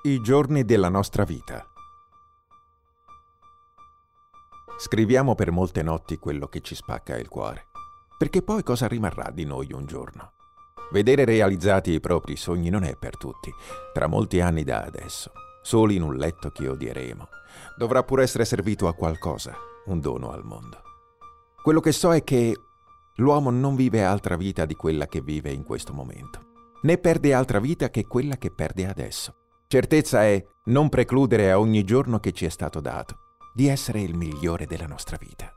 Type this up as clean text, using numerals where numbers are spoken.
I giorni della nostra vita. Scriviamo per molte notti quello che ci spacca il cuore, perché poi cosa rimarrà di noi un giorno? Vedere realizzati i propri sogni non è per tutti, tra molti anni da adesso, soli in un letto che odieremo. Dovrà pur essere servito a qualcosa, un dono al mondo. Quello che so è che l'uomo non vive altra vita di quella che vive in questo momento, né perde altra vita che quella che perde adesso. Certezza è non precludere a ogni giorno che ci è stato dato di essere il migliore della nostra vita.